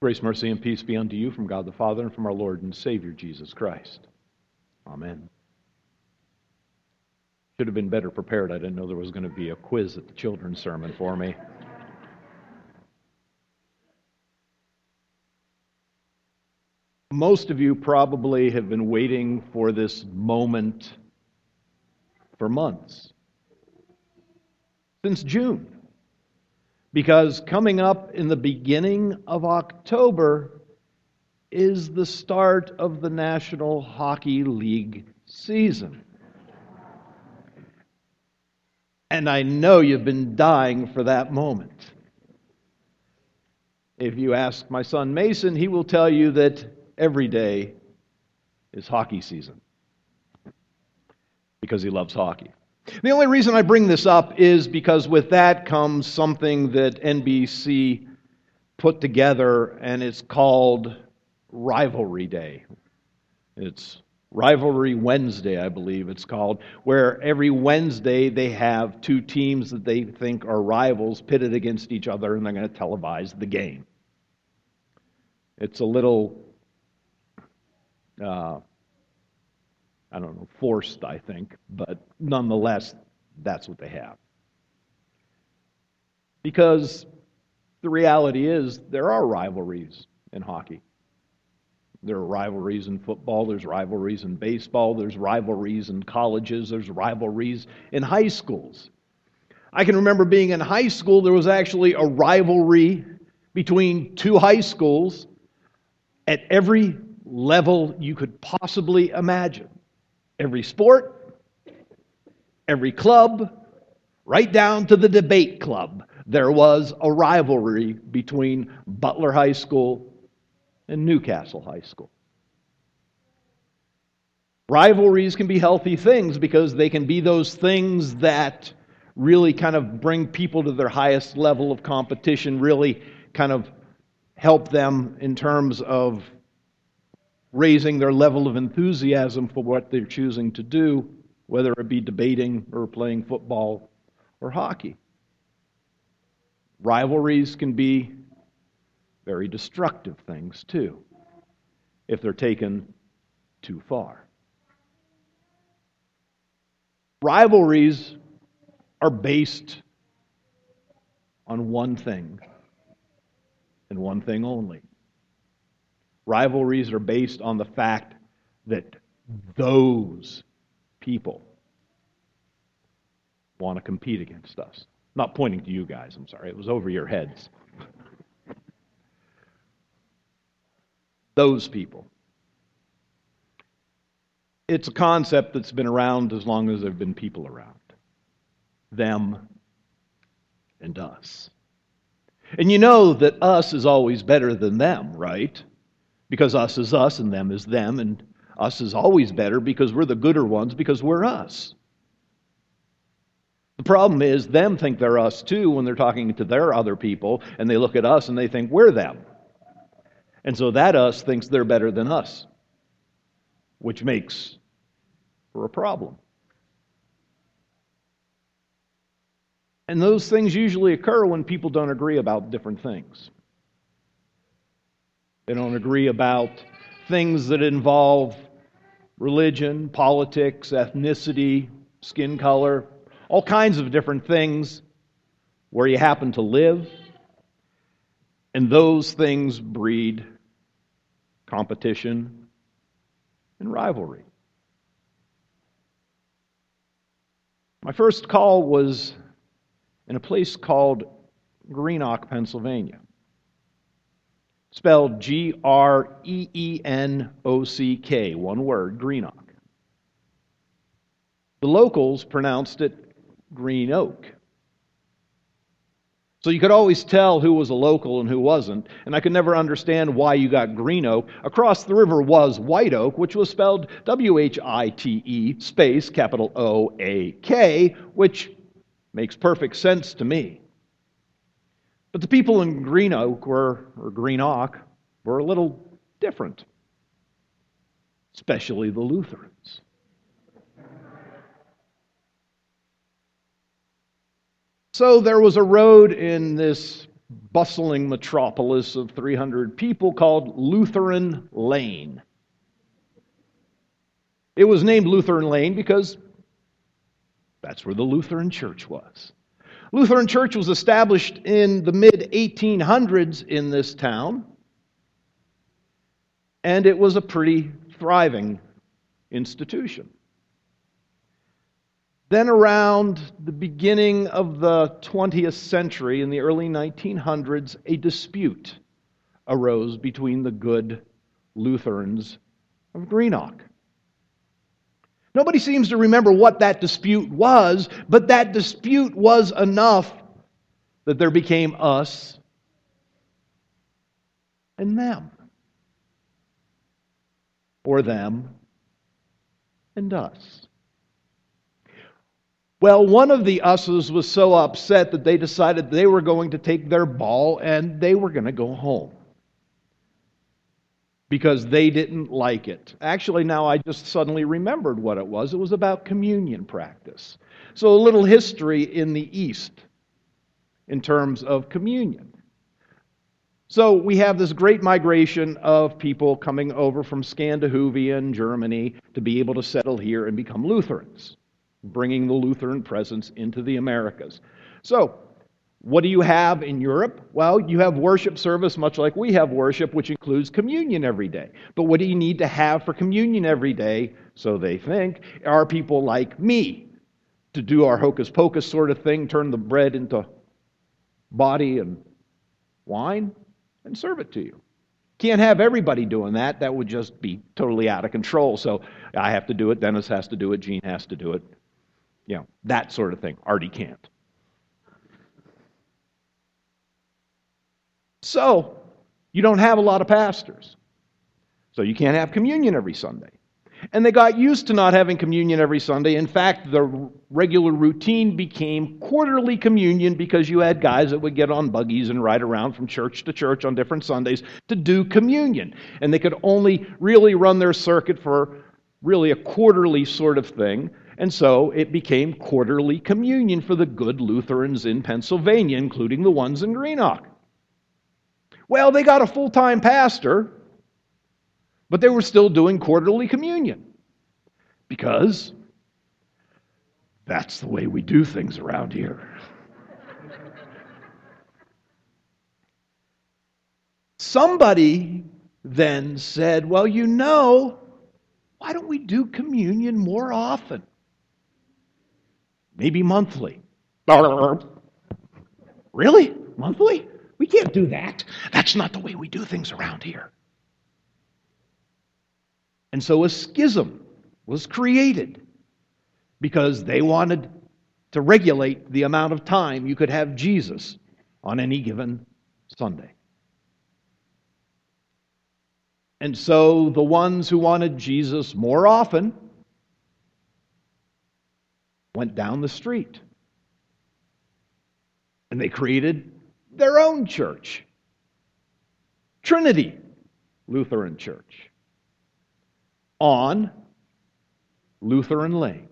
Grace, mercy, and peace be unto you from God the Father and from our Lord and Savior Jesus Christ. Amen. Should have been better prepared. I didn't know there was going to be a quiz at the children's sermon for me. Most of you probably have been waiting for this moment for months. Since June. Because coming up in the beginning of October is the start of the National Hockey League season. And I know you've been dying for that moment. If you ask my son Mason, he will tell you that every day is hockey season. Because he loves hockey. The only reason I bring this up is because with that comes something that NBC put together, and it's called Rivalry Day. It's Rivalry Wednesday, I believe it's called, where every Wednesday they have two teams that they think are rivals pitted against each other, and they're going to televise the game. It's a little, forced, I think, but nonetheless, that's what they have. Because the reality is, there are rivalries in hockey. There are rivalries in football, there's rivalries in baseball, there's rivalries in colleges, there's rivalries in high schools. I can remember being in high school, there was actually a rivalry between two high schools at every level you could possibly imagine. Every sport, every club, right down to the debate club, there was a rivalry between Butler High School and Newcastle High School. Rivalries can be healthy things because they can be those things that really kind of bring people to their highest level of competition, really kind of help them in terms of raising their level of enthusiasm for what they're choosing to do, whether it be debating or playing football or hockey. Rivalries can be very destructive things, too, if they're taken too far. Rivalries are based on one thing, and one thing only. Rivalries are based on the fact that those people want to compete against us. Not pointing to you guys, I'm sorry. It was over your heads. Those people. It's a concept that's been around as long as there have been people around. Them and us. And you know that us is always better than them, right? Because us is us and them is them, and us is always better because we're the gooder ones because we're us. The problem is them think they're us too when they're talking to their other people, and they look at us and they think we're them. And so that us thinks they're better than us, which makes for a problem. And those things usually occur when people don't agree about different things. They don't agree about things that involve religion, politics, ethnicity, skin color, all kinds of different things where you happen to live. And those things breed competition and rivalry. My first call was in a place called Greenock, Pennsylvania. Spelled Greenock, one word, Greenock. The locals pronounced it Green Oak. So you could always tell who was a local and who wasn't, and I could never understand why you got Green Oak. Across the river was White Oak, which was spelled White space capital O-A-K, which makes perfect sense to me. But the people in Greenock were a little different, especially the Lutherans. So there was a road in this bustling metropolis of 300 people called Lutheran Lane. It was named Lutheran Lane because that's where the Lutheran Church was. Lutheran Church was established in the mid-1800s in this town, and it was a pretty thriving institution. Then around the beginning of the 20th century, in the early 1900s, a dispute arose between the good Lutherans of Greenock. Nobody seems to remember what that dispute was, but that dispute was enough that there became us and them. Or them and us. Well, one of the us's was so upset that they decided they were going to take their ball and they were going to go home. Because they didn't like it. Actually, now I just suddenly remembered what it was. It was about communion practice. So a little history in the East in terms of communion. So we have this great migration of people coming over from Scandinavian Germany to be able to settle here and become Lutherans, bringing the Lutheran presence into the Americas. So, what do you have in Europe? Well, you have worship service, much like we have worship, which includes communion every day. But what do you need to have for communion every day, so they think, are people like me to do our hocus pocus sort of thing, turn the bread into body and wine, and serve it to you. Can't have everybody doing that. That would just be totally out of control. So I have to do it, Dennis has to do it, Gene has to do it. You know, that sort of thing. Artie can't. So, you don't have a lot of pastors. So you can't have communion every Sunday. And they got used to not having communion every Sunday. In fact, the regular routine became quarterly communion because you had guys that would get on buggies and ride around from church to church on different Sundays to do communion. And they could only really run their circuit for really a quarterly sort of thing. And so it became quarterly communion for the good Lutherans in Pennsylvania, including the ones in Greenock. Well, they got a full-time pastor, but they were still doing quarterly communion because that's the way we do things around here. Somebody then said, well, you know, why don't we do communion more often? Maybe monthly. Really? Monthly? We can't do that. That's not the way we do things around here. And so a schism was created because they wanted to regulate the amount of time you could have Jesus on any given Sunday. And so the ones who wanted Jesus more often went down the street. And they created their own church, Trinity Lutheran Church, on Lutheran Lane.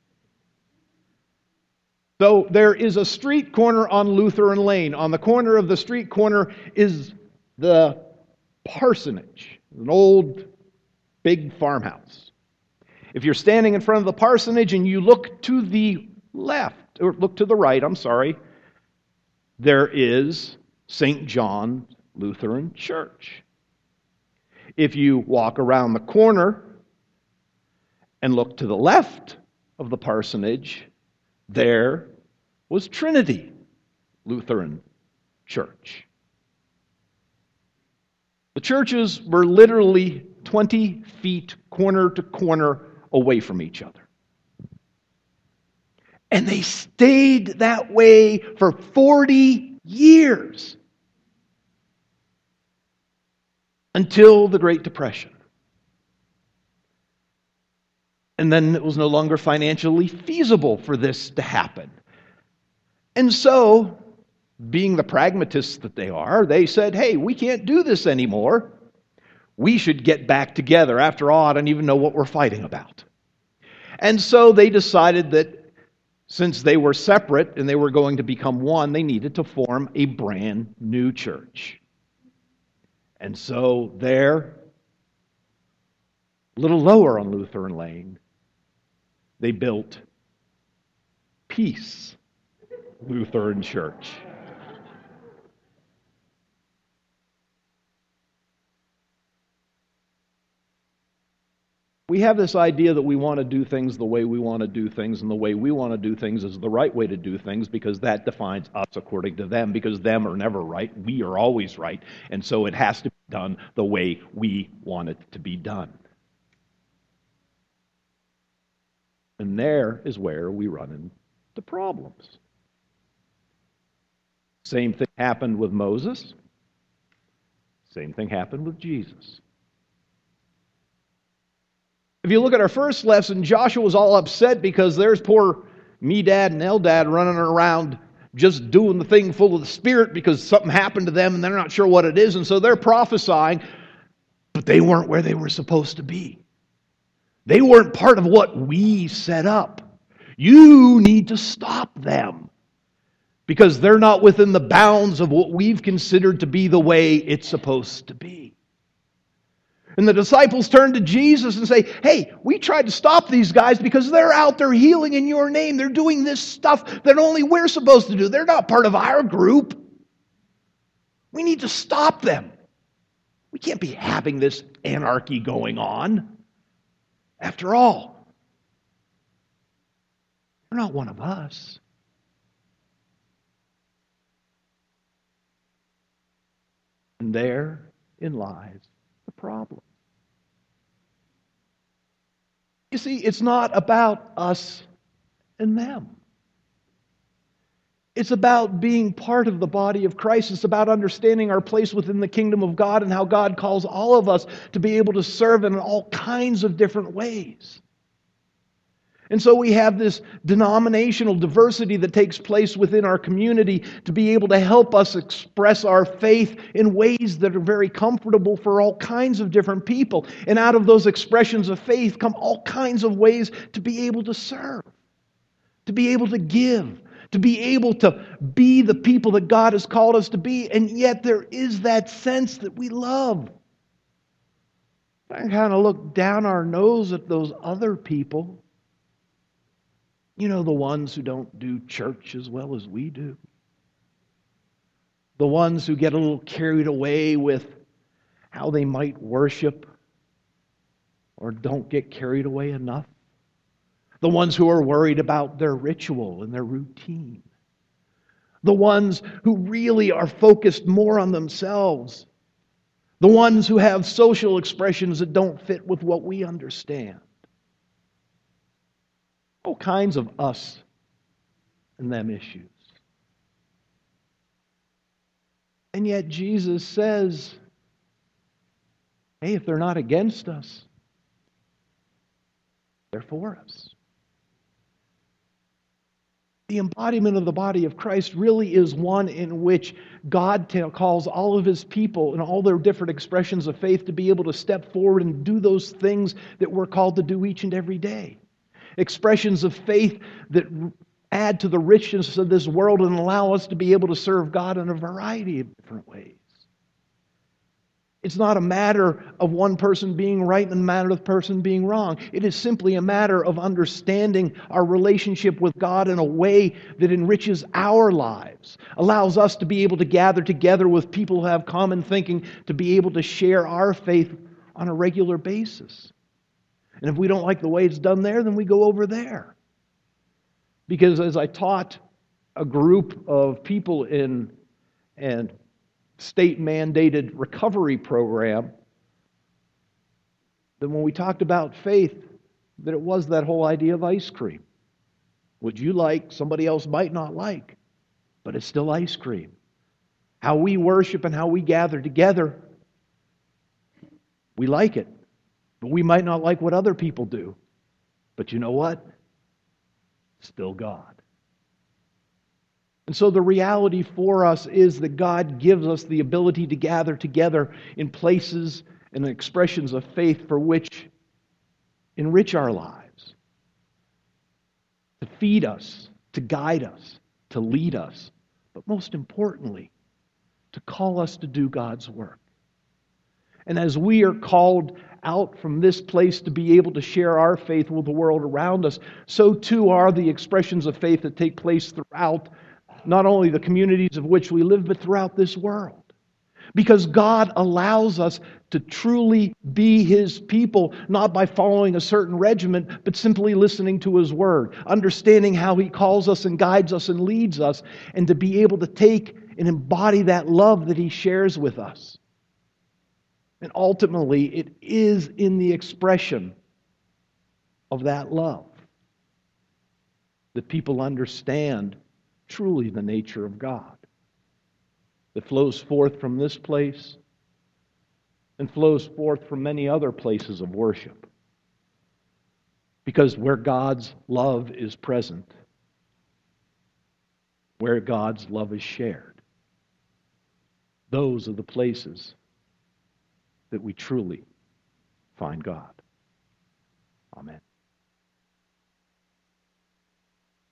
So there is a street corner on Lutheran Lane. On the corner of the street corner is the parsonage, an old big farmhouse. If you're standing in front of the parsonage and you look to the left, or look to the right, there is St. John Lutheran Church. If you walk around the corner and look to the left of the parsonage, there was Trinity Lutheran Church. The churches were literally 20 feet corner to corner away from each other. And they stayed that way for 40 years until the Great Depression. And then it was no longer financially feasible for this to happen. And so, being the pragmatists that they are, they said, hey, we can't do this anymore. We should get back together. After all, I don't even know what we're fighting about. And so they decided that Since they were separate and they were going to become one, they needed to form a brand new church. And so there, a little lower on Lutheran Lane, they built Peace Lutheran Church. We have this idea that we want to do things the way we want to do things, and the way we want to do things is the right way to do things because that defines us according to them, because them are never right, we are always right, and so it has to be done the way we want it to be done. And there is where we run into problems. Same thing happened with Moses. Same thing happened with Jesus. If you look at our first lesson, Joshua was all upset because there's poor Medad and Eldad running around just doing the thing full of the Spirit because something happened to them and they're not sure what it is. And so they're prophesying, but they weren't where they were supposed to be. They weren't part of what we set up. You need to stop them because they're not within the bounds of what we've considered to be the way it's supposed to be. And the disciples turn to Jesus and say, hey, we tried to stop these guys because they're out there healing in your name. They're doing this stuff that only we're supposed to do. They're not part of our group. We need to stop them. We can't be having this anarchy going on. After all, they're not one of us. And therein lies the problem. You see, it's not about us and them. It's about being part of the body of Christ. It's about understanding our place within the kingdom of God and how God calls all of us to be able to serve in all kinds of different ways. And so we have this denominational diversity that takes place within our community to be able to help us express our faith in ways that are very comfortable for all kinds of different people. And out of those expressions of faith come all kinds of ways to be able to serve, to be able to give, to be able to be the people that God has called us to be. And yet there is that sense that we love. I kind of look down our nose at those other people. You know, the ones who don't do church as well as we do. The ones who get a little carried away with how they might worship or don't get carried away enough. The ones who are worried about their ritual and their routine. The ones who really are focused more on themselves. The ones who have social expressions that don't fit with what we understand. All kinds of us and them issues. And yet Jesus says, hey, if they're not against us, they're for us. The embodiment of the body of Christ really is one in which God calls all of His people and all their different expressions of faith to be able to step forward and do those things that we're called to do each and every day. Expressions of faith that add to the richness of this world and allow us to be able to serve God in a variety of different ways. It's not a matter of one person being right and a matter of the person being wrong. It is simply a matter of understanding our relationship with God in a way that enriches our lives, allows us to be able to gather together with people who have common thinking, to be able to share our faith on a regular basis. And if we don't like the way it's done there, then we go over there. Because as I taught a group of people in a state-mandated recovery program, that when we talked about faith, that it was that whole idea of ice cream. Would you like, somebody else might not like, but it's still ice cream. How we worship and how we gather together, we like it. But we might not like what other people do. But you know what? Still God. And so the reality for us is that God gives us the ability to gather together in places and expressions of faith for which enrich our lives, to feed us, to guide us, to lead us, but most importantly, to call us to do God's work. And as we are called out from this place to be able to share our faith with the world around us, so too are the expressions of faith that take place throughout not only the communities of which we live, but throughout this world. Because God allows us to truly be His people, not by following a certain regimen, but simply listening to His Word, understanding how He calls us and guides us and leads us, and to be able to take and embody that love that He shares with us. And ultimately, it is in the expression of that love that people understand truly the nature of God, that flows forth from this place and flows forth from many other places of worship. Because where God's love is present, where God's love is shared, those are the places that we truly find God. Amen.